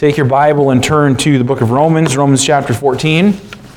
Take your Bible and turn to the book of Romans, Romans chapter 14.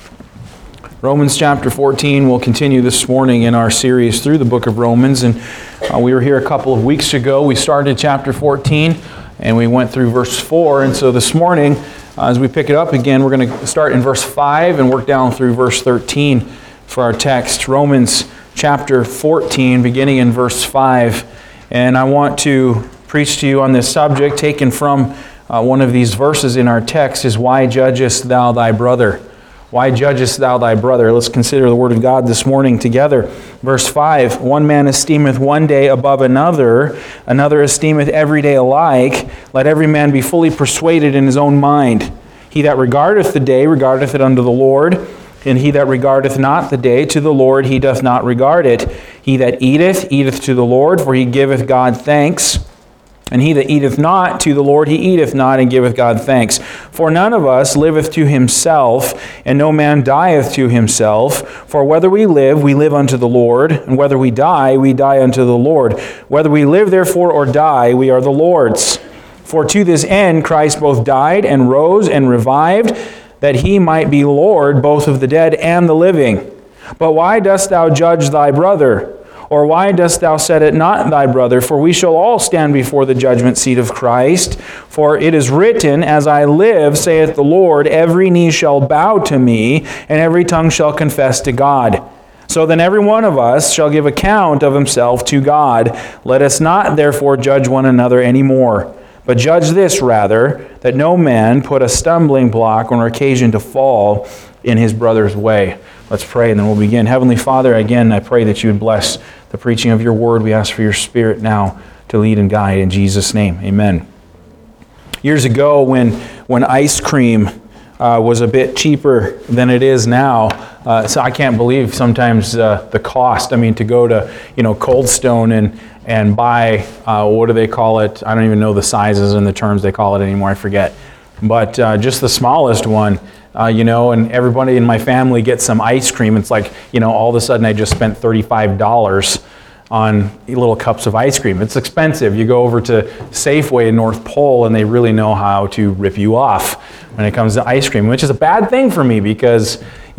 Romans chapter 14 will continue this morning in our series through the book of Romans. And we were here a couple of weeks ago. We started chapter 14 and we went through verse 4. And so this morning, as we pick it up again, we're going to start in verse 5 and work down through verse 13 for our text. Romans chapter 14, beginning in verse 5. And I want to preach to you on this subject taken from one of these verses in our text is, "Why judgest thou thy brother?" Why judgest thou thy brother? Let's consider the Word of God this morning together. Verse 5, "One man esteemeth one day above another, another esteemeth every day alike. Let every man be fully persuaded in his own mind. He that regardeth the day regardeth it unto the Lord, and he that regardeth not the day to the Lord he doth not regard it. He that eateth, eateth to the Lord, for he giveth God thanks. And he that eateth not to the Lord, he eateth not, and giveth God thanks. For none of us liveth to himself, and no man dieth to himself. For whether we live unto the Lord, and whether we die unto the Lord. Whether we live therefore or die, we are the Lord's. For to this end Christ both died and rose and revived, that he might be Lord both of the dead and the living. But why dost thou judge thy brother? Or why dost thou set it not thy brother? For we shall all stand before the judgment seat of Christ. For it is written, As I live, saith the Lord, every knee shall bow to me, and every tongue shall confess to God. So then every one of us shall give account of himself to God. Let us not therefore judge one another any more. But judge this rather, that no man put a stumbling block or occasion to fall in his brother's way." Let's pray and then we'll begin. Heavenly Father, again, I pray that you would bless the preaching of your word. We ask for your Spirit now to lead and guide in Jesus' name. Amen. Years ago when ice cream was a bit cheaper than it is now, so I can't believe sometimes the cost. I mean, to go to Cold Stone and buy, what do they call it? I don't even know the sizes and the terms they call it anymore. I forget. But just the smallest one, and everybody in my family gets some ice cream. It's like, all of a sudden I just spent $35 on little cups of ice cream. It's expensive. You go over to Safeway in North Pole and they really know how to rip you off when it comes to ice cream, which is a bad thing for me because,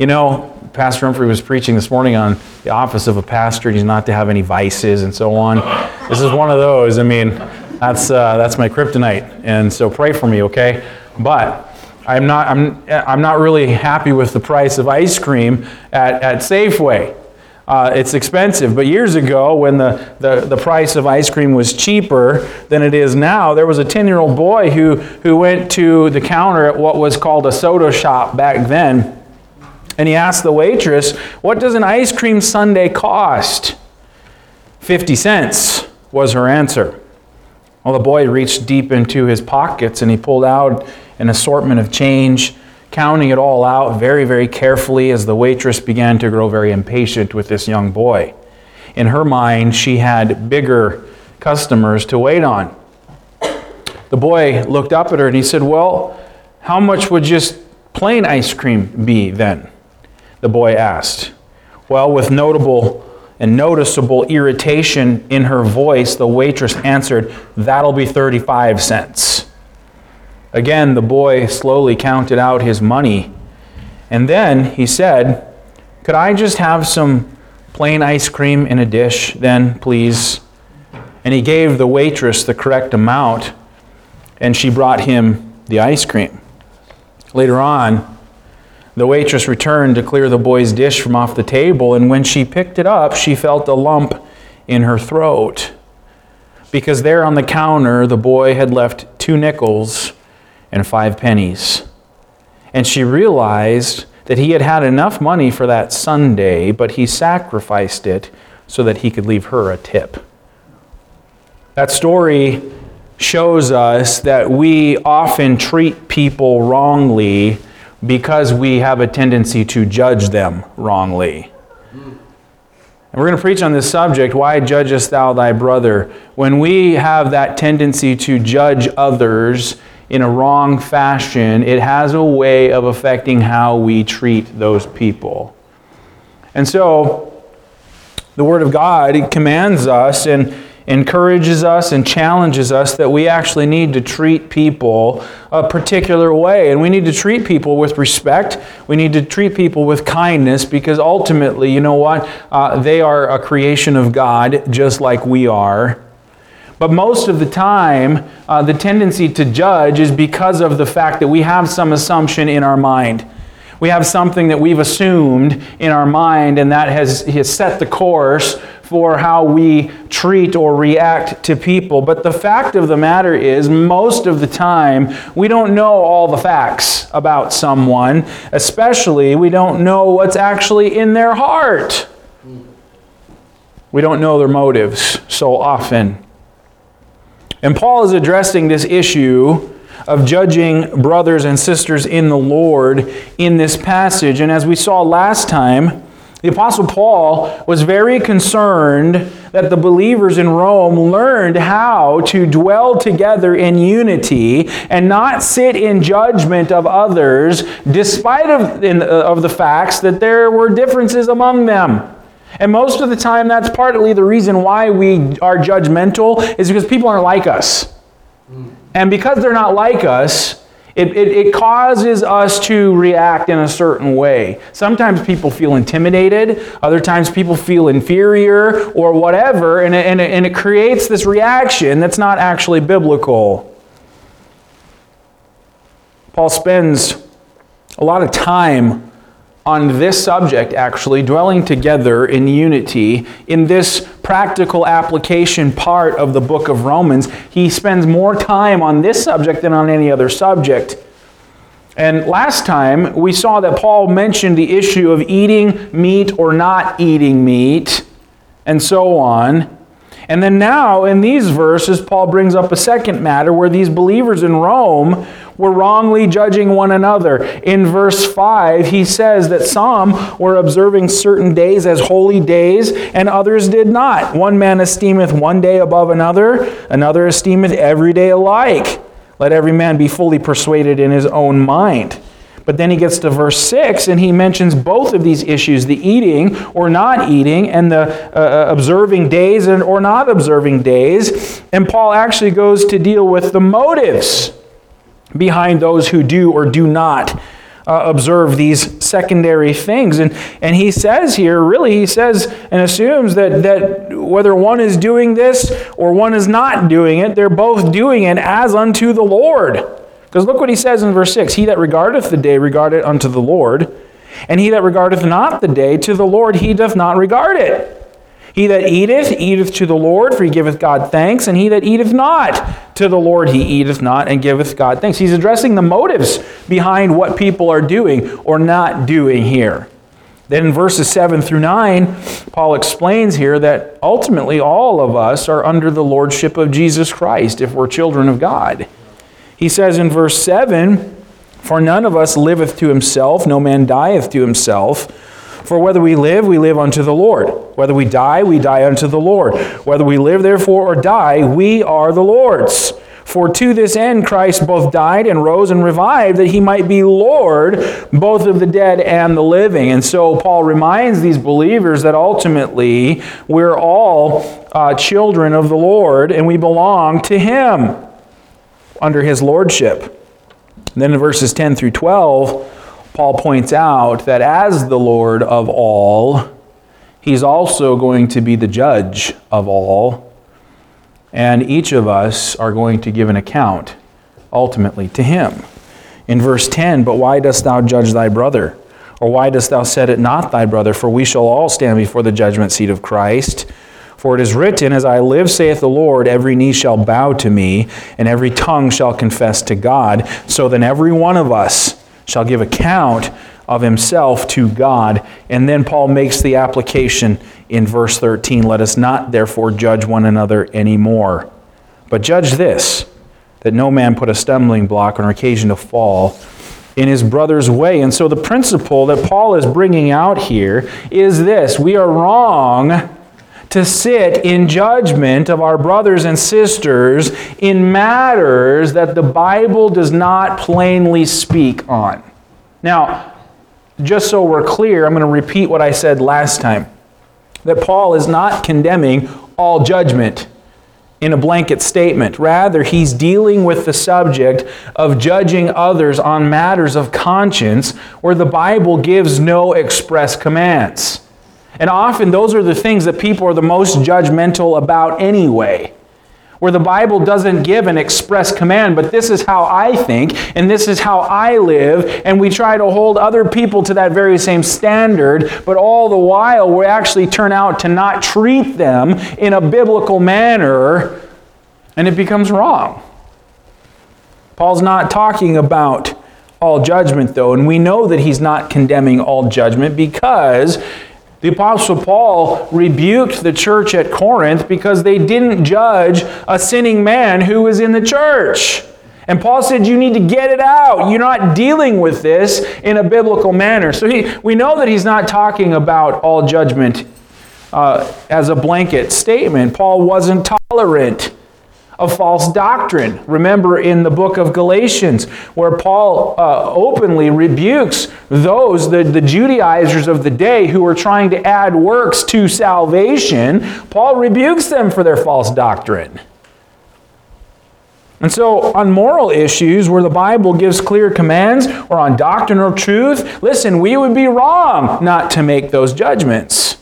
Pastor Humphrey was preaching this morning on the office of a pastor. He's not to have any vices and so on. This is one of those. I mean, that's my kryptonite. And so pray for me, okay? But I'm not really happy with the price of ice cream at Safeway. It's expensive. But years ago, when the price of ice cream was cheaper than it is now, there was a 10-year-old boy who went to the counter at what was called a soda shop back then. And he asked the waitress, "What does an ice cream sundae cost?" 50 cents was her answer. Well, the boy reached deep into his pockets and he pulled out an assortment of change, counting it all out very, very carefully as the waitress began to grow very impatient with this young boy. In her mind, she had bigger customers to wait on. The boy looked up at her and he said, "Well, how much would just plain ice cream be then?" The boy asked. Well, with notable and noticeable irritation in her voice, the waitress answered, "That'll be 35 cents. Again, the boy slowly counted out his money. And then he said, "Could I just have some plain ice cream in a dish then, please?" And he gave the waitress the correct amount, and she brought him the ice cream. Later on, the waitress returned to clear the boy's dish from off the table, and when she picked it up, she felt a lump in her throat. Because there on the counter, the boy had left 2 nickels and 5 pennies. And she realized that he had had enough money for that Sunday, but he sacrificed it so that he could leave her a tip. That story shows us that we often treat people wrongly because we have a tendency to judge them wrongly. And we're going to preach on this subject, why judgest thou thy brother? When we have that tendency to judge others in a wrong fashion, it has a way of affecting how we treat those people. And so, the Word of God commands us in encourages us and challenges us that we actually need to treat people a particular way. And we need to treat people with respect. We need to treat people with kindness, because ultimately, you know what? They are a creation of God just like we are. But most of the time, the tendency to judge is because of the fact that we have some assumption in our mind. We have something that we've assumed in our mind, and that has set the course for how we treat or react to people. But the fact of the matter is, most of the time, we don't know all the facts about someone. Especially, we don't know what's actually in their heart. We don't know their motives so often. And Paul is addressing this issue of judging brothers and sisters in the Lord in this passage. And as we saw last time, the Apostle Paul was very concerned that the believers in Rome learned how to dwell together in unity and not sit in judgment of others, despite of the facts that there were differences among them. And most of the time, that's partly the reason why we are judgmental, is because people aren't like us. And because they're not like us, it causes us to react in a certain way. Sometimes people feel intimidated. Other times people feel inferior or whatever. And it creates this reaction that's not actually biblical. Paul spends a lot of time on this subject, actually, dwelling together in unity. In this practical application part of the book of Romans, he spends more time on this subject than on any other subject. And last time, we saw that Paul mentioned the issue of eating meat or not eating meat, and so on. And then now, in these verses, Paul brings up a second matter where these believers in Rome were wrongly judging one another. In verse 5, he says that some were observing certain days as holy days, and others did not. One man esteemeth one day above another, another esteemeth every day alike. Let every man be fully persuaded in his own mind. But then he gets to verse 6, and he mentions both of these issues, the eating or not eating, and the observing days or not observing days. And Paul actually goes to deal with the motives behind those who do or do not observe these secondary things. And he says here, really, he says and assumes that whether one is doing this or one is not doing it, they're both doing it as unto the Lord. Because look what he says in verse 6, he that regardeth the day regardeth unto the Lord, and he that regardeth not the day to the Lord he doth not regard it. He that eateth, eateth to the Lord, for he giveth God thanks, and he that eateth not to the Lord he eateth not, and giveth God thanks. He's addressing the motives behind what people are doing or not doing here. Then in verses 7 through 9, Paul explains here that ultimately all of us are under the lordship of Jesus Christ if we're children of God. He says in verse 7, for none of us liveth to himself, no man dieth to himself. For whether we live unto the Lord. Whether we die unto the Lord. Whether we live therefore or die, we are the Lord's. For to this end Christ both died and rose and revived, that he might be Lord both of the dead and the living. And so Paul reminds these believers that ultimately we're all children of the Lord, and we belong to him under his lordship. And then in verses 10 through 12, Paul points out that as the Lord of all, he's also going to be the judge of all. And each of us are going to give an account ultimately to him. In verse 10, but why dost thou judge thy brother? Or why dost thou set it not thy brother? For we shall all stand before the judgment seat of Christ. For it is written, as I live, saith the Lord, every knee shall bow to me, and every tongue shall confess to God. So then every one of us shall give account of himself to God. And then Paul makes the application in verse 13, let us not therefore judge one another anymore, but judge this, that no man put a stumbling block on occasion to fall in his brother's way. And so the principle that Paul is bringing out here is this: we are wrong to sit in judgment of our brothers and sisters in matters that the Bible does not plainly speak on. Now, just so we're clear, I'm going to repeat what I said last time, that Paul is not condemning all judgment. in a blanket statement. Rather, he's dealing with the subject of judging others on matters of conscience where the Bible gives no express commands. And often those are the things that people are the most judgmental about anyway, where the Bible doesn't give an express command, but this is how I think, and this is how I live, and we try to hold other people to that very same standard, but all the while we actually turn out to not treat them in a biblical manner, and it becomes wrong. Paul's not talking about all judgment, though, and we know that he's not condemning all judgment because the Apostle Paul rebuked the church at Corinth because they didn't judge a sinning man who was in the church. And Paul said, you need to get it out. You're not dealing with this in a biblical manner. So we know that he's not talking about all judgment as a blanket statement. Paul wasn't tolerant of false doctrine. Remember in the book of Galatians, where Paul openly rebukes those, the Judaizers of the day who were trying to add works to salvation. Paul rebukes them for their false doctrine. And so on moral issues where the Bible gives clear commands, or on doctrinal truth, listen, we would be wrong not to make those judgments.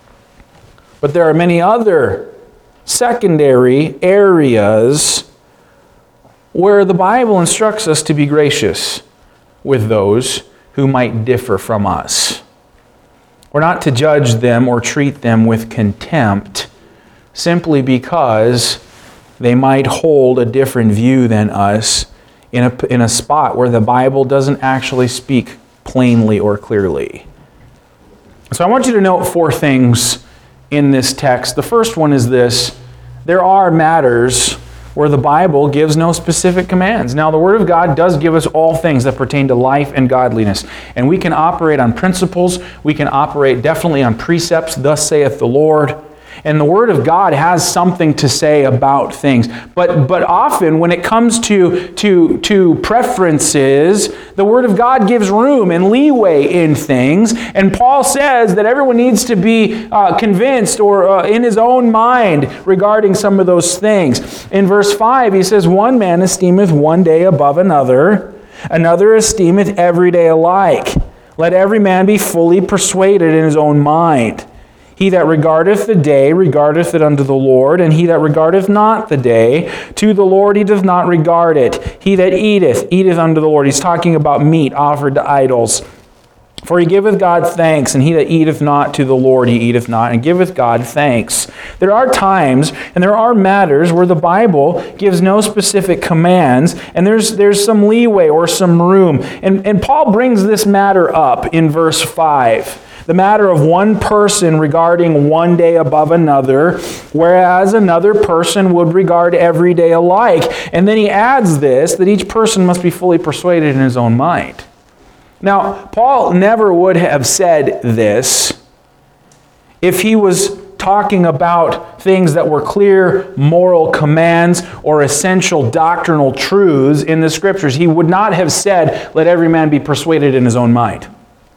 But there are many other secondary areas where the Bible instructs us to be gracious with those who might differ from us. We're not to judge them or treat them with contempt simply because they might hold a different view than us in a spot where the Bible doesn't actually speak plainly or clearly. So I want you to note 4 things in this text. The first one is this: there are matters where the Bible gives no specific commands. Now, the Word of God does give us all things that pertain to life and godliness. And we can operate on principles. We can operate definitely on precepts, thus saith the Lord. And the Word of God has something to say about things. But often when it comes to preferences, the Word of God gives room and leeway in things. And Paul says that everyone needs to be convinced or in his own mind regarding some of those things. In verse 5, he says, one man esteemeth one day above another, another esteemeth every day alike. Let every man be fully persuaded in his own mind. He that regardeth the day regardeth it unto the Lord, and he that regardeth not the day, to the Lord he doth not regard it. He that eateth, eateth unto the Lord. He's talking about meat offered to idols. For he giveth God thanks, and he that eateth not to the Lord he eateth not, and giveth God thanks. There are times, and there are matters where the Bible gives no specific commands, and there's some leeway or some room. And Paul brings this matter up in verse 5. The matter of one person regarding one day above another, whereas another person would regard every day alike. And then he adds this, that each person must be fully persuaded in his own mind. Now, Paul never would have said this if he was talking about things that were clear moral commands or essential doctrinal truths in the Scriptures. He would not have said, let every man be persuaded in his own mind.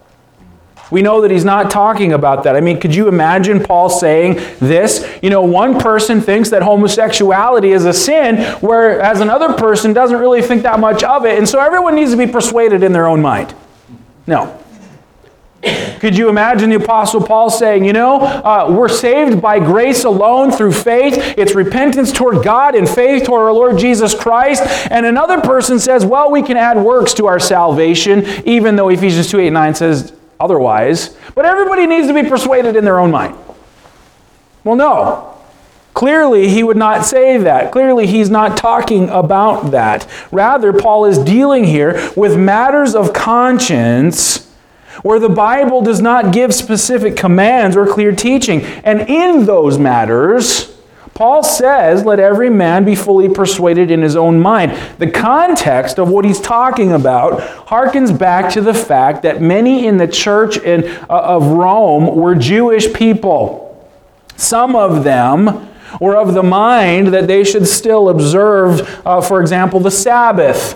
We know that he's not talking about that. I mean, could you imagine Paul saying this? You know, one person thinks that homosexuality is a sin, whereas another person doesn't really think that much of it, and so everyone needs to be persuaded in their own mind. No. Could you imagine the Apostle Paul saying, we're saved by grace alone through faith. It's repentance toward God and faith toward our Lord Jesus Christ. And another person says, well, we can add works to our salvation, even though Ephesians 2:8-9 says otherwise. But everybody needs to be persuaded in their own mind. Well, no. Clearly, he would not say that. Clearly, he's not talking about that. Rather, Paul is dealing here with matters of conscience where the Bible does not give specific commands or clear teaching. And in those matters, Paul says, let every man be fully persuaded in his own mind. The context of what he's talking about harkens back to the fact that many in the church of Rome were Jewish people. Some of them were of the mind that they should still observe, for example, the Sabbath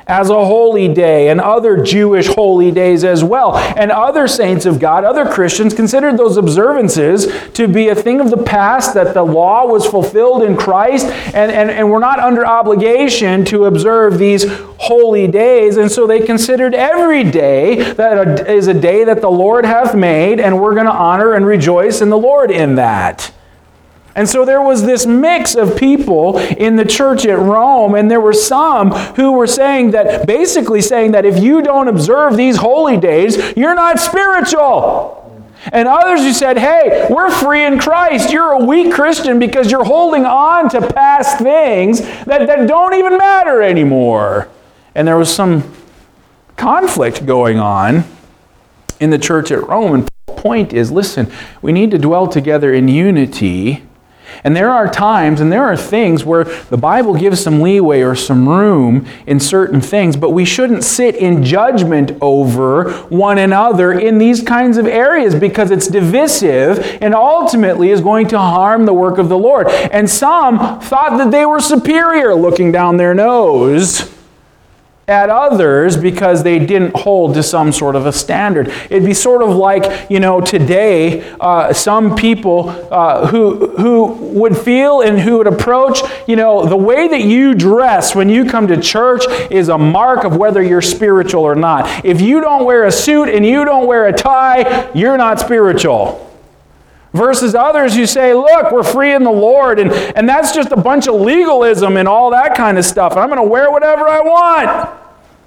as a holy day, and other Jewish holy days as well. And other saints of God, other Christians, considered those observances to be a thing of the past, that the law was fulfilled in Christ, and we're not under obligation to observe these holy days. And so they considered every day that is a day that the Lord hath made, and we're going to honor and rejoice in the Lord in that. And so there was this mix of people in the church at Rome, and there were some who were basically saying that if you don't observe these holy days, you're not spiritual. And others who said, hey, we're free in Christ. You're a weak Christian because you're holding on to past things that don't even matter anymore. And there was some conflict going on in the church at Rome. And the point is, listen, we need to dwell together in unity. And there are times and there are things where the Bible gives some leeway or some room in certain things, but we shouldn't sit in judgment over one another in these kinds of areas, because it's divisive and ultimately is going to harm the work of the Lord. And some thought that they were superior, looking down their nose at others because they didn't hold to some sort of a standard. It'd be sort of like, today, some people who would feel and who would approach, the way that you dress when you come to church is a mark of whether you're spiritual or not. If you don't wear a suit and you don't wear a tie, you're not spiritual. Versus others who say, look, we're free in the Lord, and that's just a bunch of legalism and all that kind of stuff. And I'm going to wear whatever I want.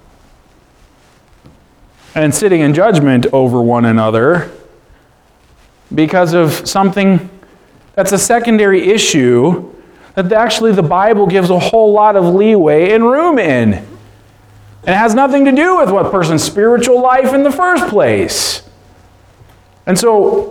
And sitting in judgment over one another because of something that's a secondary issue that actually the Bible gives a whole lot of leeway and room in. And it has nothing to do with what person's spiritual life in the first place. And so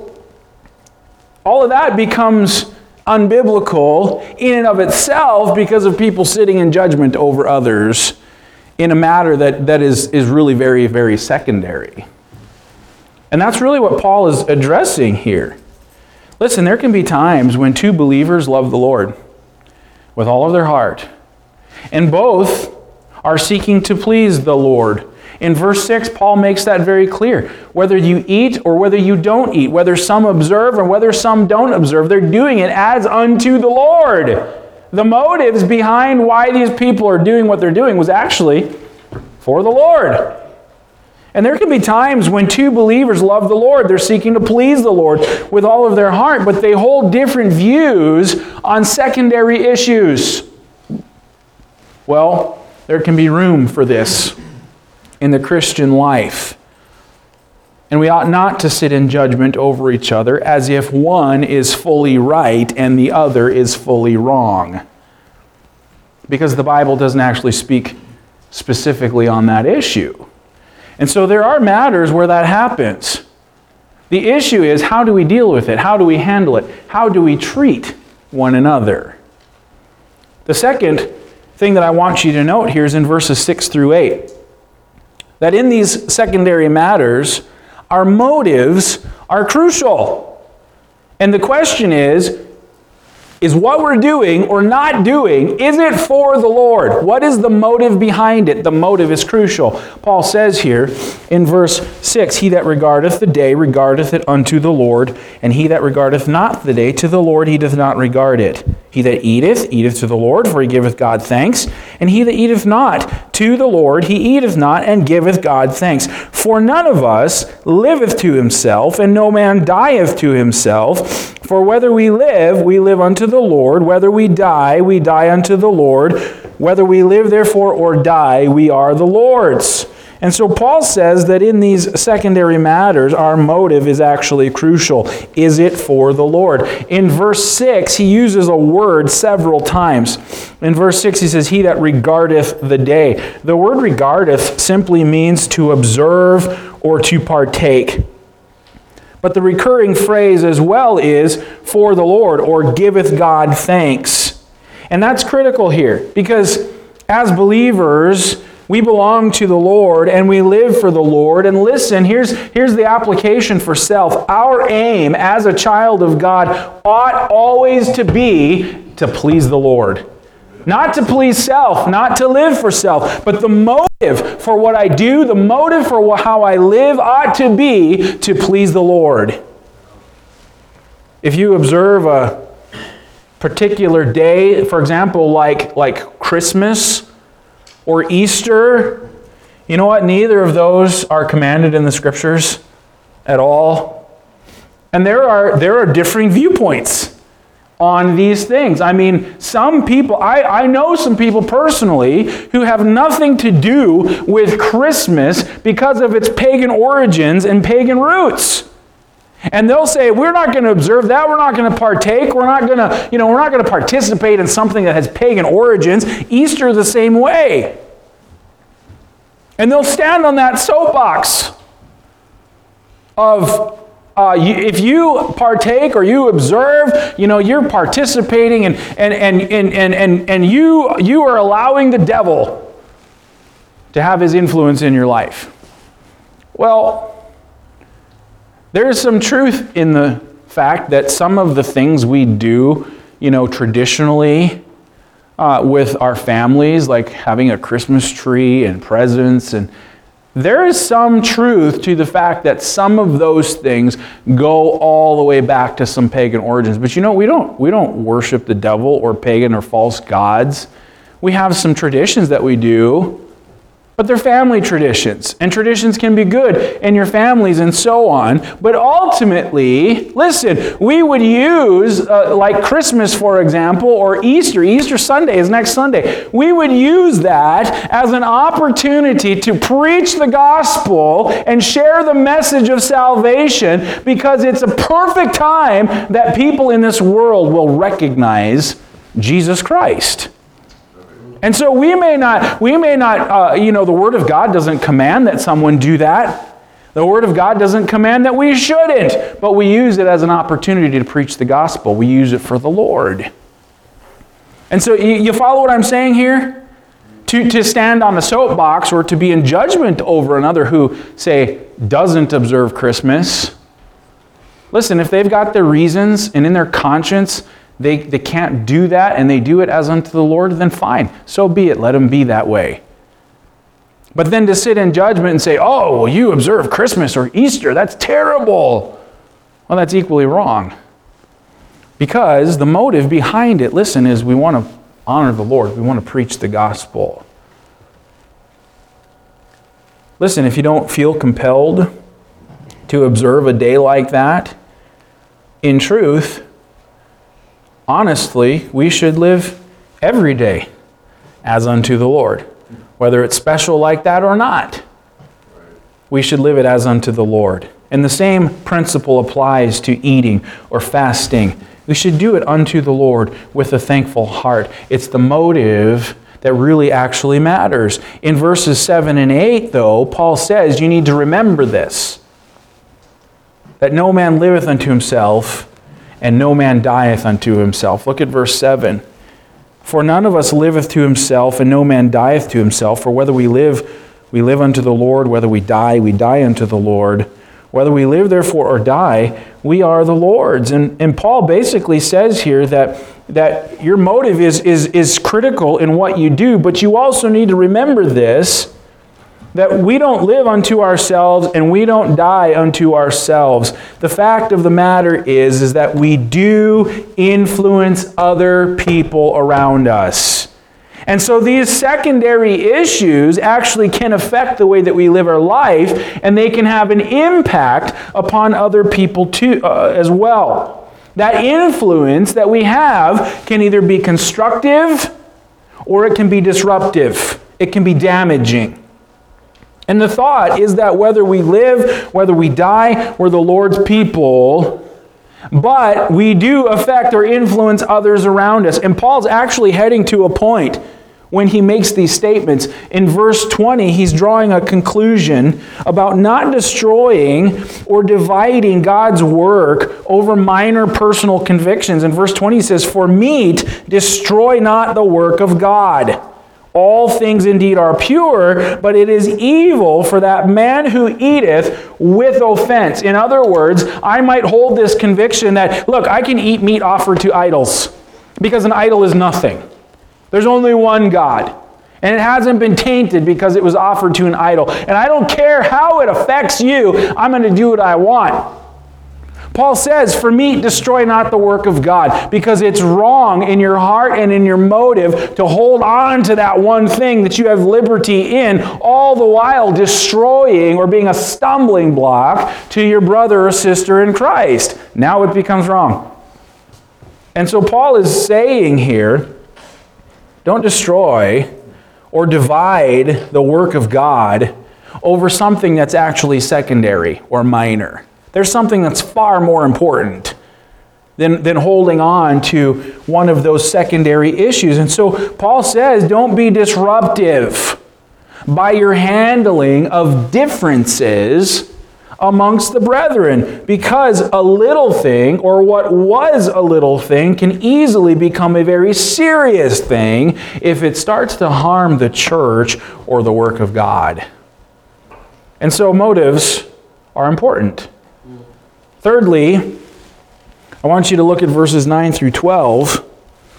all of that becomes unbiblical in and of itself because of people sitting in judgment over others in a matter that is really very, very secondary. And that's really what Paul is addressing here. Listen, there can be times when two believers love the Lord with all of their heart, and both are seeking to please the Lord. In verse 6, Paul makes that very clear. Whether you eat or whether you don't eat, whether some observe or whether some don't observe, they're doing it as unto the Lord. The motives behind why these people are doing what they're doing was actually for the Lord. And there can be times when two believers love the Lord. They're seeking to please the Lord with all of their heart, but they hold different views on secondary issues. Well, there can be room for this in the Christian life. And we ought not to sit in judgment over each other as if one is fully right and the other is fully wrong. Because the Bible doesn't actually speak specifically on that issue. And so there are matters where that happens. The issue is, how do we deal with it? How do we handle it? How do we treat one another? The second thing that I want you to note here is in verses 6 through 8. That in these secondary matters, our motives are crucial. And the question is what we're doing or not doing, is it for the Lord? What is the motive behind it? The motive is crucial. Paul says here in verse 6, he that regardeth the day regardeth it unto the Lord, and he that regardeth not the day to the Lord, he doth not regard it. He that eateth, eateth to the Lord, for he giveth God thanks. And he that eateth not to the Lord, he eateth not, and giveth God thanks. For none of us liveth to himself, and no man dieth to himself. For whether we live unto the Lord. Whether we die unto the Lord. Whether we live, therefore, or die, we are the Lord's. And so Paul says that in these secondary matters, our motive is actually crucial. Is it for the Lord? In verse 6, he uses a word several times. In verse 6, he says, he that regardeth the day. The word regardeth simply means to observe or to partake. But the recurring phrase as well is for the Lord, or giveth God thanks. And that's critical here, because as believers, we belong to the Lord and we live for the Lord. And listen, here's the application for self. Our aim as a child of God ought always to be to please the Lord. Not to please self, not to live for self, but the motive for what I do, the motive for how I live ought to be to please the Lord. If you observe a particular day, for example, like Christmas or Easter, you know what? Neither of those are commanded in the Scriptures at all. And there are differing viewpoints on these things. I mean, some people, I know some people personally who have nothing to do with Christmas because of its pagan origins and pagan roots. And they'll say, we're not going to observe that, we're not going to partake, we're not going to participate in something that has pagan origins. Easter the same way. And they'll stand on that soapbox of if you partake or you observe, you're participating and you are allowing the devil to have his influence in your life. Well, there's some truth in the fact that some of the things we do, traditionally with our families, like having a Christmas tree and presents, and there is some truth to the fact that some of those things go all the way back to some pagan origins. But we don't worship the devil or pagan or false gods. We have some traditions that we do, but they're family traditions, and traditions can be good in your families and so on. But ultimately, listen, we would use, like Christmas, for example, or Easter Sunday is next Sunday. We would use that as an opportunity to preach the gospel and share the message of salvation, because it's a perfect time that people in this world will recognize Jesus Christ. And so we may not, the Word of God doesn't command that someone do that. The Word of God doesn't command that we shouldn't, but we use it as an opportunity to preach the gospel. We use it for the Lord. And so you follow what I'm saying here? To stand on a soapbox or to be in judgment over another who, say, doesn't observe Christmas. Listen, if they've got their reasons and in their conscience they can't do that, and they do it as unto the Lord, then fine. So be it. Let them be that way. But then to sit in judgment and say, oh, well, you observe Christmas or Easter, that's terrible. Well, that's equally wrong. Because the motive behind it, listen, is we want to honor the Lord. We want to preach the gospel. Listen, if you don't feel compelled to observe a day like that, in truth, honestly, we should live every day as unto the Lord. Whether it's special like that or not, we should live it as unto the Lord. And the same principle applies to eating or fasting. We should do it unto the Lord with a thankful heart. It's the motive that really actually matters. In verses 7 and 8, though, Paul says you need to remember this, that no man liveth unto himself, and no man dieth unto himself. Look at verse 7. For none of us liveth to himself, and no man dieth to himself. For whether we live unto the Lord. Whether we die unto the Lord. Whether we live, therefore, or die, we are the Lord's. And Paul basically says here that your motive is critical in what you do, but you also need to remember this, that we don't live unto ourselves and we don't die unto ourselves. The fact of the matter is that we do influence other people around us. And so these secondary issues actually can affect the way that we live our life, and they can have an impact upon other people too, as well. That influence that we have can either be constructive or it can be disruptive. It can be damaging. And the thought is that whether we live, whether we die, we're the Lord's people, but we do affect or influence others around us. And Paul's actually heading to a point when he makes these statements. In verse 20, he's drawing a conclusion about not destroying or dividing God's work over minor personal convictions. In verse 20, he says, "For meat destroy not the work of God. All things indeed are pure, but it is evil for that man who eateth with offense." In other words, I might hold this conviction that, look, I can eat meat offered to idols because an idol is nothing. There's only one God. And it hasn't been tainted because it was offered to an idol. And I don't care how it affects you, I'm going to do what I want. Paul says, for meat, destroy not the work of God, because it's wrong in your heart and in your motive to hold on to that one thing that you have liberty in, all the while destroying or being a stumbling block to your brother or sister in Christ. Now it becomes wrong. And so Paul is saying here, don't destroy or divide the work of God over something that's actually secondary or minor. There's something that's far more important than holding on to one of those secondary issues. And so Paul says, don't be disruptive by your handling of differences amongst the brethren, because a little thing, or what was a little thing, can easily become a very serious thing if it starts to harm the church or the work of God. And so motives are important. Thirdly, I want you to look at verses 9 through 12.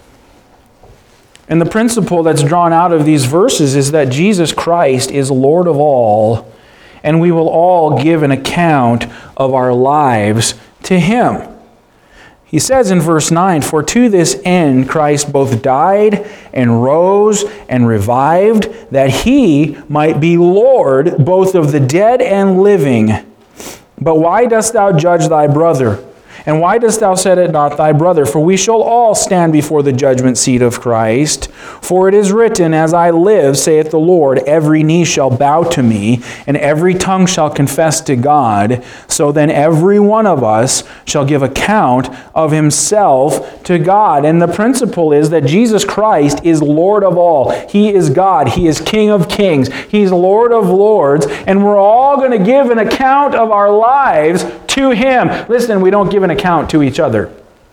And the principle that's drawn out of these verses is that Jesus Christ is Lord of all, and we will all give an account of our lives to Him. He says in verse 9, for to this end Christ both died and rose and revived, that He might be Lord both of the dead and living. But why dost thou judge thy brother? And why dost thou set it not thy brother? For we shall all stand before the judgment seat of Christ. For it is written, as I live, saith the Lord, every knee shall bow to me, and every tongue shall confess to God. So then every one of us shall give account of himself to God. And the principle is that Jesus Christ is Lord of all. He is God. He is King of kings. He's Lord of lords. And we're all going to give an account of our lives to Him. Listen, we don't give an account to each other.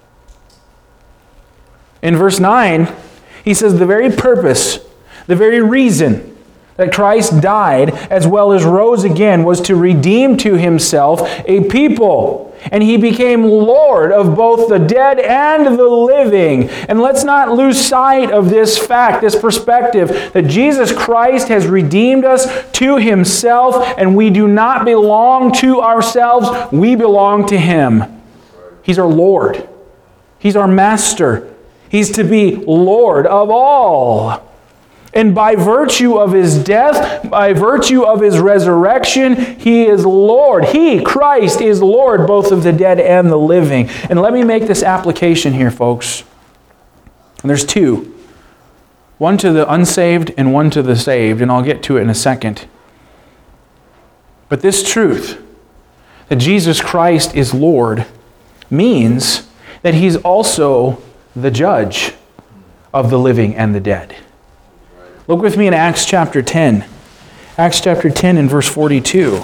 In verse 9, he says the very purpose, the very reason that Christ died as well as rose again was to redeem to Himself a people. And He became Lord of both the dead and the living. And let's not lose sight of this fact, this perspective, that Jesus Christ has redeemed us to Himself, and we do not belong to ourselves, we belong to Him. He's our Lord. He's our Master. He's to be Lord of all. And by virtue of His death, by virtue of His resurrection, He is Lord. He, Christ, is Lord both of the dead and the living. And let me make this application here, folks. And there's two. One to the unsaved and one to the saved, and I'll get to it in a second. But this truth, that Jesus Christ is Lord, means that He's also the judge of the living and the dead. Look with me in Acts chapter 10. Acts chapter 10 and verse 42.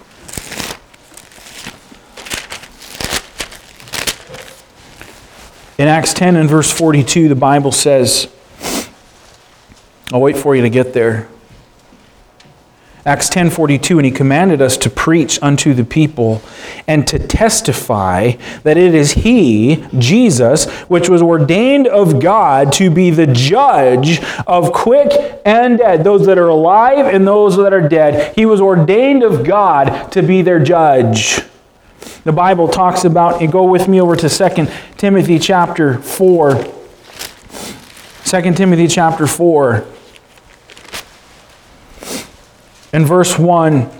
In Acts 10 and verse 42, the Bible says, I'll wait for you to get there. Acts 10:42, and He commanded us to preach unto the people and to testify that it is He, Jesus, which was ordained of God to be the judge of quick and dead, those that are alive and those that are dead. He was ordained of God to be their judge. The Bible talks about, and go with me over to 2 Timothy chapter 4. 2 Timothy chapter 4. In verse 1,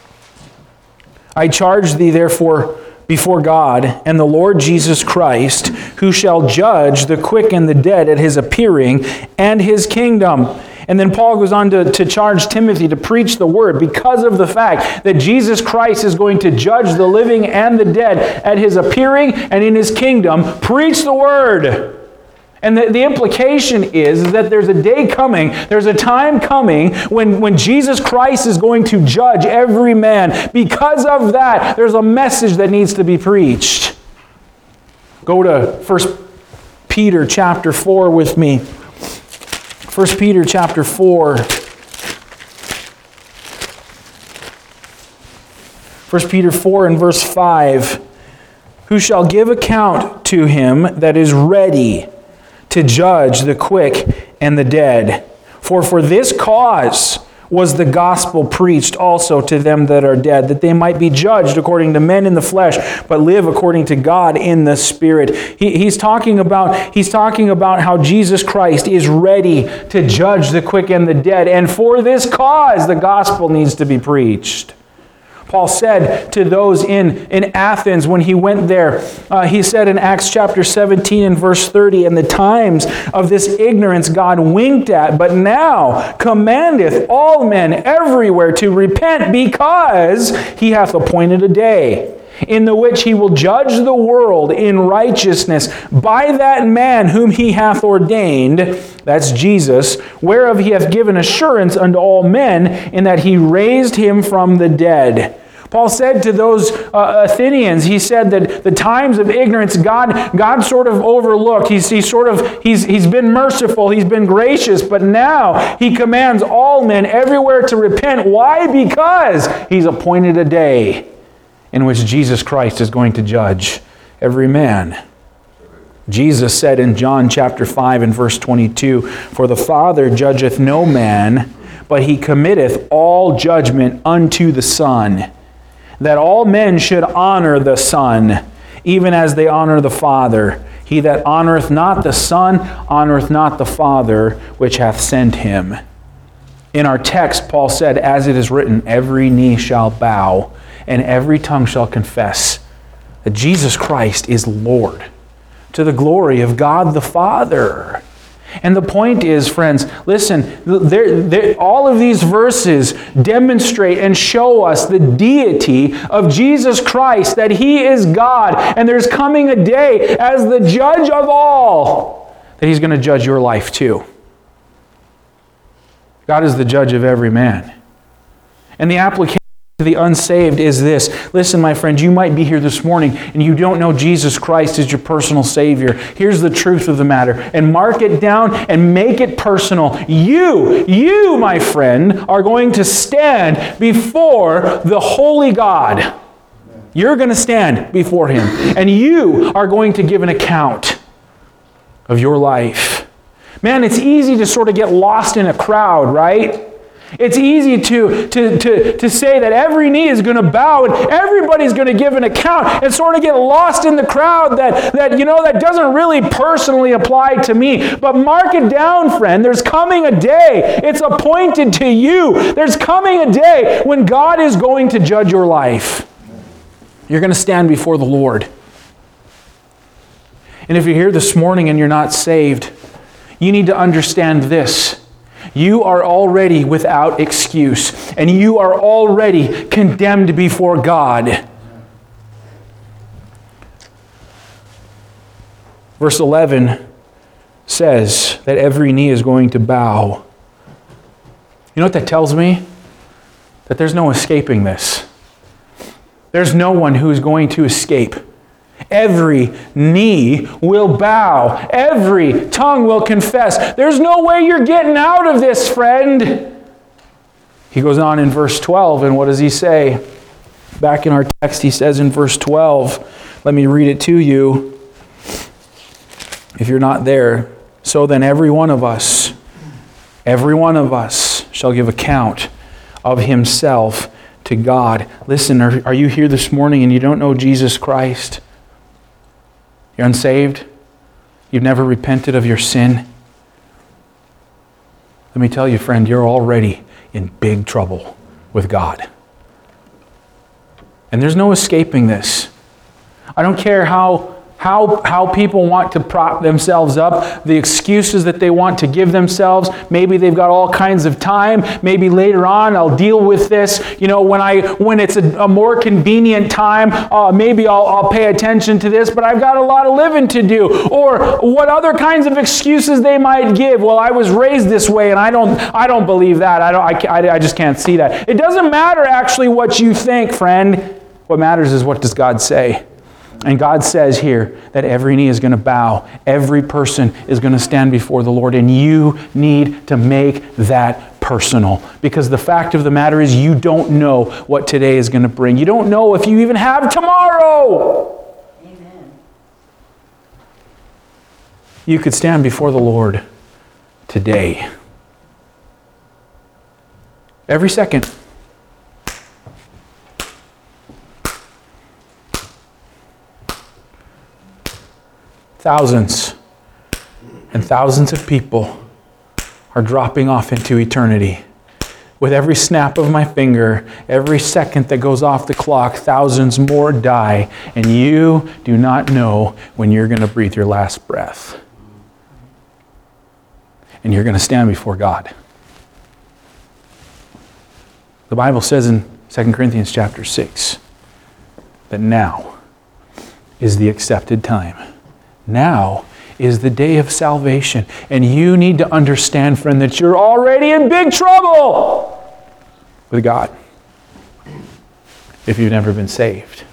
I charge thee therefore before God and the Lord Jesus Christ, who shall judge the quick and the dead at His appearing and His kingdom. And then Paul goes on to charge Timothy to preach the word because of the fact that Jesus Christ is going to judge the living and the dead at His appearing and in His kingdom. Preach the word. And the implication is that there's a day coming, there's a time coming when Jesus Christ is going to judge every man. Because of that, there's a message that needs to be preached. Go to 1 Peter chapter 4 with me. 1 Peter chapter 4. 1 Peter 4 and verse 5. Who shall give account to him that is ready to judge the quick and the dead. For this cause was the gospel preached also to them that are dead, that they might be judged according to men in the flesh, but live according to God in the Spirit. He's talking about how Jesus Christ is ready to judge the quick and the dead, and for this cause the gospel needs to be preached. Paul said to those in Athens when he went there, he said in Acts chapter 17 and verse 30, "And the times of this ignorance God winked at, but now commandeth all men everywhere to repent, because he hath appointed a day in the which he will judge the world in righteousness by that man whom he hath ordained," that's Jesus, "whereof he hath given assurance unto all men, in that he raised him from the dead." Paul said to those Athenians, he said that the times of ignorance God sort of overlooked. He's been merciful, he's been gracious, but now he commands all men everywhere to repent. Why? Because he's appointed a day in which Jesus Christ is going to judge every man. Jesus said in John chapter 5 and verse 22, "For the Father judgeth no man, but he committeth all judgment unto the Son, that all men should honor the Son, even as they honor the Father. He that honoreth not the Son honoreth not the Father which hath sent him." In our text, Paul said, "As it is written, every knee shall bow, and every tongue shall confess that Jesus Christ is Lord, to the glory of God the Father." And the point is, friends, listen, all of these verses demonstrate and show us the deity of Jesus Christ, that He is God, and there's coming a day as the judge of all that He's going to judge your life too. God is the judge of every man. And the application to the unsaved is this. Listen, my friend, you might be here this morning and you don't know Jesus Christ as your personal Savior. Here's the truth of the matter. And mark it down and make it personal. You, my friend, are going to stand before the holy God. You're going to stand before Him. And you are going to give an account of your life. Man, it's easy to sort of get lost in a crowd, right? It's easy to say that every knee is going to bow and everybody's going to give an account, and sort of get lost in the crowd that doesn't really personally apply to me. But mark it down, friend. There's coming a day. It's appointed to you. There's coming a day when God is going to judge your life. You're going to stand before the Lord. And if you're here this morning and you're not saved, you need to understand this. You are already without excuse, and you are already condemned before God. Verse 11 says that every knee is going to bow. You know what that tells me? That there's no escaping this. There's no one who is going to escape. Every knee will bow. Every tongue will confess. There's no way you're getting out of this, friend. He goes on in verse 12, and what does he say? Back in our text, he says in verse 12, let me read it to you if you're not there. "So then every one of us shall give account of himself to God." Listen, are you here this morning and you don't know Jesus Christ? You're unsaved? You've never repented of your sin? Let me tell you, friend, you're already in big trouble with God. And there's no escaping this. I don't care how people want to prop themselves up, the excuses that they want to give themselves. Maybe they've got all kinds of time. Maybe later on I'll deal with this. When it's a more convenient time, maybe I'll pay attention to this, but I've got a lot of living to do. Or what other kinds of excuses they might give. Well, I was raised this way and I don't believe that. I just can't see that. It doesn't matter actually what you think, friend. What matters is what does God say. And God says here that every knee is going to bow. Every person is going to stand before the Lord. And you need to make that personal. Because the fact of the matter is you don't know what today is going to bring. You don't know if you even have tomorrow. Amen. You could stand before the Lord today. Every second. Thousands and thousands of people are dropping off into eternity. With every snap of my finger, every second that goes off the clock, thousands more die, and you do not know when you're going to breathe your last breath. And you're going to stand before God. The Bible says in 2 Corinthians chapter 6 that now is the accepted time. Now is the day of salvation. And you need to understand, friend, that you're already in big trouble with God if you've never been saved.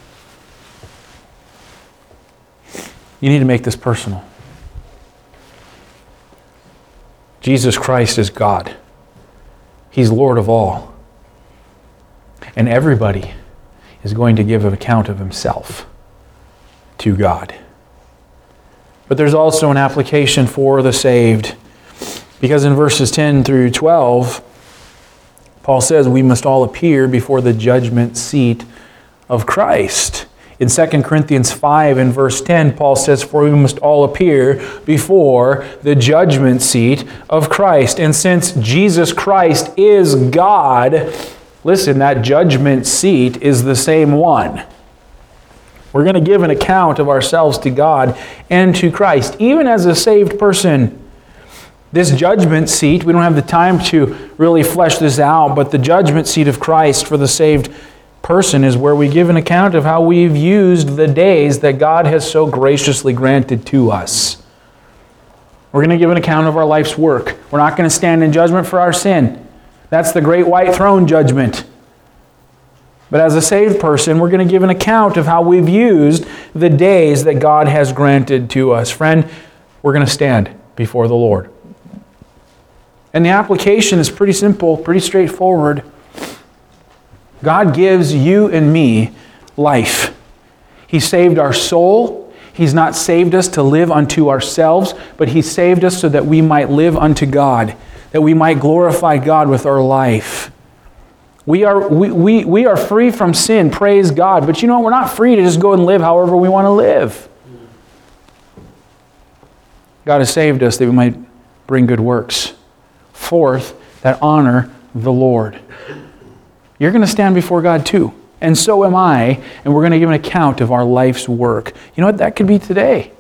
You need to make this personal. Jesus Christ is God. He's Lord of all. And everybody is going to give an account of himself to God. But there's also an application for the saved. Because in verses 10 through 12, Paul says we must all appear before the judgment seat of Christ. In 2 Corinthians 5 and verse 10, Paul says, for we must all appear before the judgment seat of Christ. And since Jesus Christ is God, listen, that judgment seat is the same one. We're going to give an account of ourselves to God and to Christ. Even as a saved person, this judgment seat, we don't have the time to really flesh this out, but the judgment seat of Christ for the saved person is where we give an account of how we've used the days that God has so graciously granted to us. We're going to give an account of our life's work. We're not going to stand in judgment for our sin. That's the great white throne judgment. But as a saved person, we're going to give an account of how we've used the days that God has granted to us. Friend, we're going to stand before the Lord. And the application is pretty simple, pretty straightforward. God gives you and me life. He saved our soul. He's not saved us to live unto ourselves, but He saved us so that we might live unto God, that we might glorify God with our life. We are free from sin, praise God. But you know what? We're not free to just go and live however we want to live. God has saved us that we might bring good works forth that honor the Lord. You're going to stand before God too. And so am I. And we're going to give an account of our life's work. You know what? That could be today.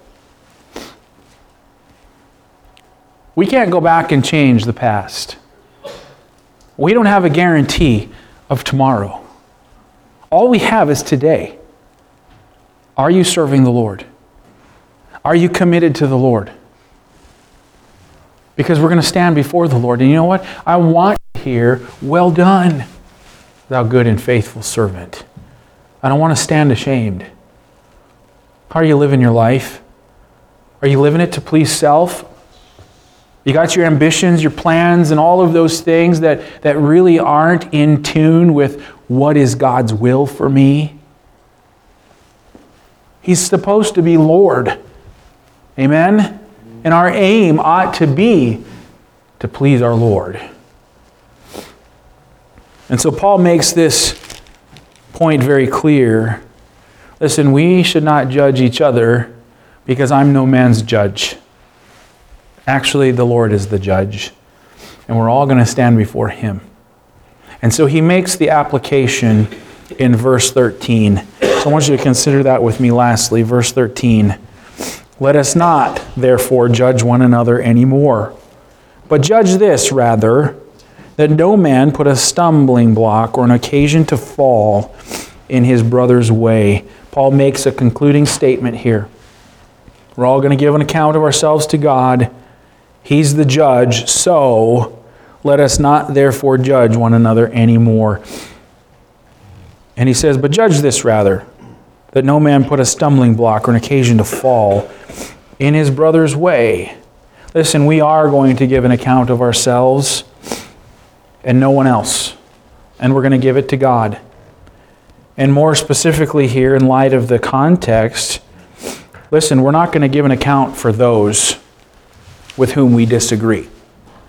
We can't go back and change the past. We don't have a guarantee of tomorrow. All we have is today. Are you serving the Lord? Are you committed to the Lord? Because we're going to stand before the Lord. And you know what? I want to hear, well done, thou good and faithful servant. I don't want to stand ashamed. How are you living your life? Are you living it to please self? You got your ambitions, your plans, and all of those things that really aren't in tune with what is God's will for me? He's supposed to be Lord. Amen? And our aim ought to be to please our Lord. And so Paul makes this point very clear. Listen, we should not judge each other because I'm no man's judge. Actually, the Lord is the judge, and we're all going to stand before Him. And so he makes the application in verse 13. So I want you to consider that with me lastly. Verse 13. Let us not, therefore, judge one another anymore, but judge this rather, that no man put a stumbling block or an occasion to fall in his brother's way. Paul makes a concluding statement here. We're all going to give an account of ourselves to God. He's the judge, so let us not therefore judge one another anymore. And he says, but judge this rather, that no man put a stumbling block or an occasion to fall in his brother's way. Listen, we are going to give an account of ourselves and no one else. And we're going to give it to God. And more specifically here, in light of the context, listen, we're not going to give an account for those with whom we disagree.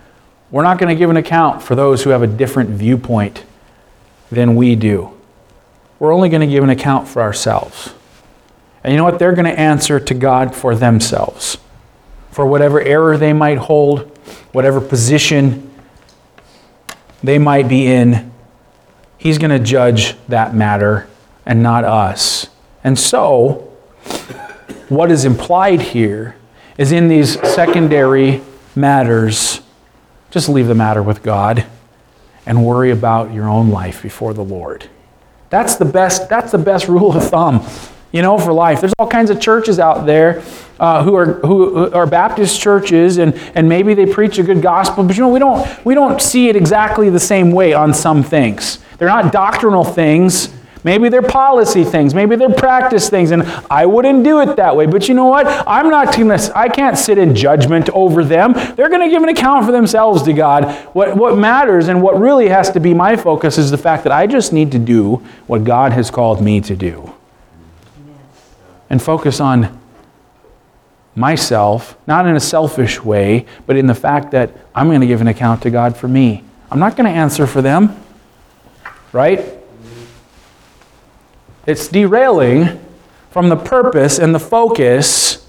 We're not going to give an account for those who have a different viewpoint than we do. We're only going to give an account for ourselves. And you know what? They're going to answer to God for themselves. For whatever error they might hold, whatever position they might be in, He's going to judge that matter and not us. And so, what is implied here is in these secondary matters, just leave the matter with God and worry about your own life before the Lord. That's the best rule of thumb, for life. There's all kinds of churches out there who are Baptist churches, and maybe they preach a good gospel, but we don't see it exactly the same way on some things. They're not doctrinal things. Maybe they're policy things. Maybe they're practice things, and I wouldn't do it that way. But you know what? I can't sit in judgment over them. They're going to give an account for themselves to God. What matters and what really has to be my focus is the fact that I just need to do what God has called me to do. And focus on myself, not in a selfish way, but in the fact that I'm going to give an account to God for me. I'm not going to answer for them, right? It's derailing from the purpose and the focus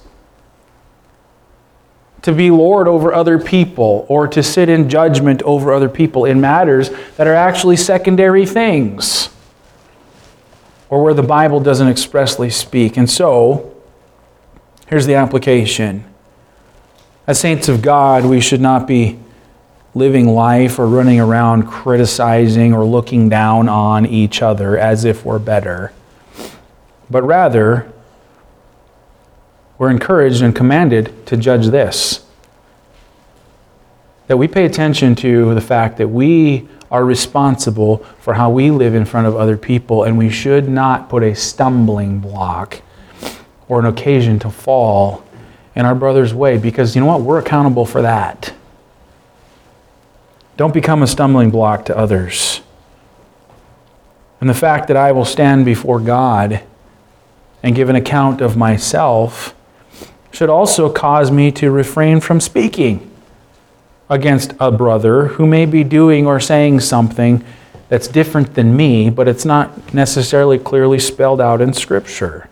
to be Lord over other people or to sit in judgment over other people in matters that are actually secondary things or where the Bible doesn't expressly speak. And so, here's the application. As saints of God, we should not be living life or running around criticizing or looking down on each other as if we're better. But rather, we're encouraged and commanded to judge this. That we pay attention to the fact that we are responsible for how we live in front of other people, and we should not put a stumbling block or an occasion to fall in our brother's way, because you know what? We're accountable for that. Don't become a stumbling block to others. And the fact that I will stand before God and give an account of myself should also cause me to refrain from speaking against a brother who may be doing or saying something that's different than me, but it's not necessarily clearly spelled out in Scripture.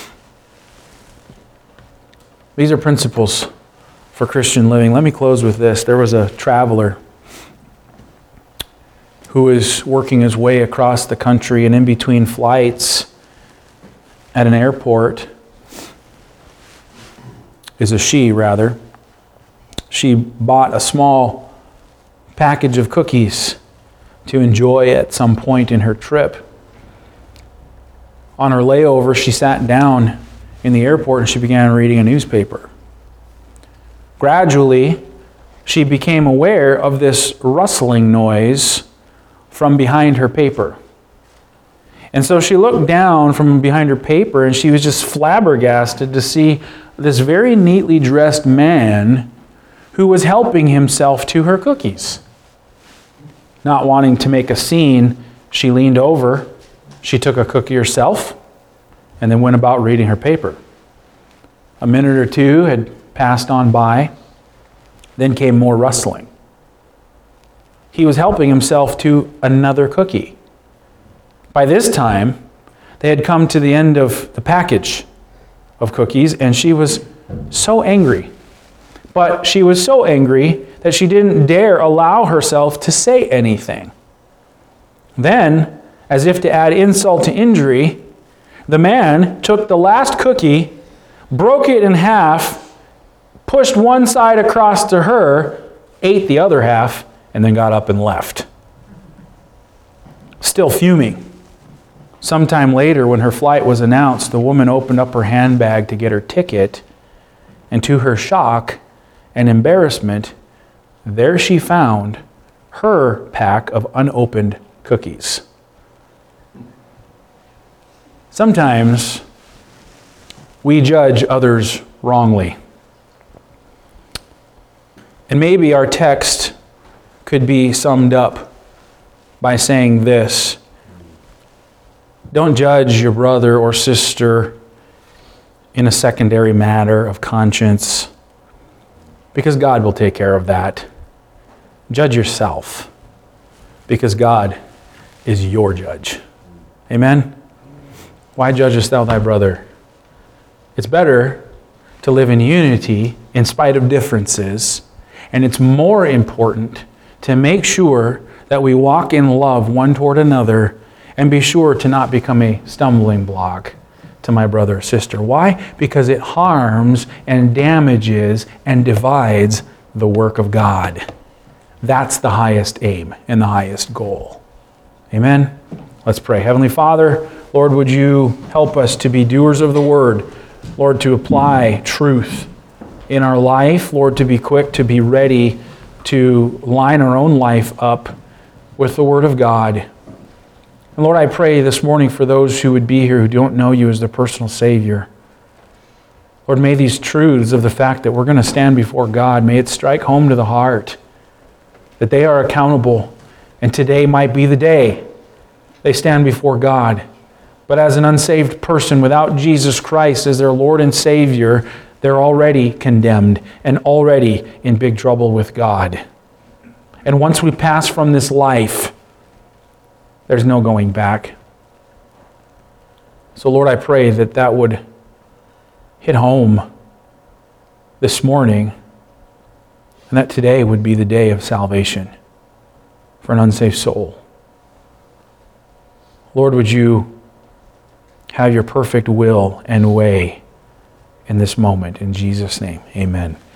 These are principles for Christian living. Let me close with this. There was a traveler who was working his way across the country, and in between flights at an airport she bought a small package of cookies to enjoy at some point in her trip. On her layover, she sat down in the airport and she began reading a newspaper. Gradually, she became aware of this rustling noise from behind her paper. And so she looked down from behind her paper and she was just flabbergasted to see this very neatly dressed man who was helping himself to her cookies. Not wanting to make a scene, she leaned over, she took a cookie herself, and then went about reading her paper. A minute or two had passed on by, then came more rustling. He was helping himself to another cookie. By this time, they had come to the end of the package of cookies, and she was so angry. But she was so angry that she didn't dare allow herself to say anything. Then, as if to add insult to injury, the man took the last cookie, broke it in half, pushed one side across to her, ate the other half, and then got up and left. Still fuming. Sometime later, when her flight was announced, the woman opened up her handbag to get her ticket, and to her shock and embarrassment, there she found her pack of unopened cookies. Sometimes we judge others wrongly. And maybe our text could be summed up by saying this: don't judge your brother or sister in a secondary matter of conscience, because God will take care of that. judge yourself, because God is your judge. Amen? Why judgest thou thy brother? It's better to live in unity in spite of differences, and it's more important to make sure that we walk in love one toward another and be sure to not become a stumbling block to my brother or sister. Why? Because it harms and damages and divides the work of God. That's the highest aim and the highest goal. Amen? Let's pray. Heavenly Father, Lord, would you help us to be doers of the word, Lord, to apply truth in our life, Lord, to be quick, to be ready to line our own life up with the Word of God. And Lord, I pray this morning for those who would be here who don't know you as their personal Savior. Lord, may these truths of the fact that we're going to stand before God, may it strike home to the heart that they are accountable, and today might be the day they stand before God. But as an unsaved person without Jesus Christ as their Lord and Savior, they're already condemned and already in big trouble with God. And once we pass from this life, there's no going back. So Lord, I pray that that would hit home this morning, and that today would be the day of salvation for an unsaved soul. Lord, would you have your perfect will and way in this moment. In Jesus' name, amen.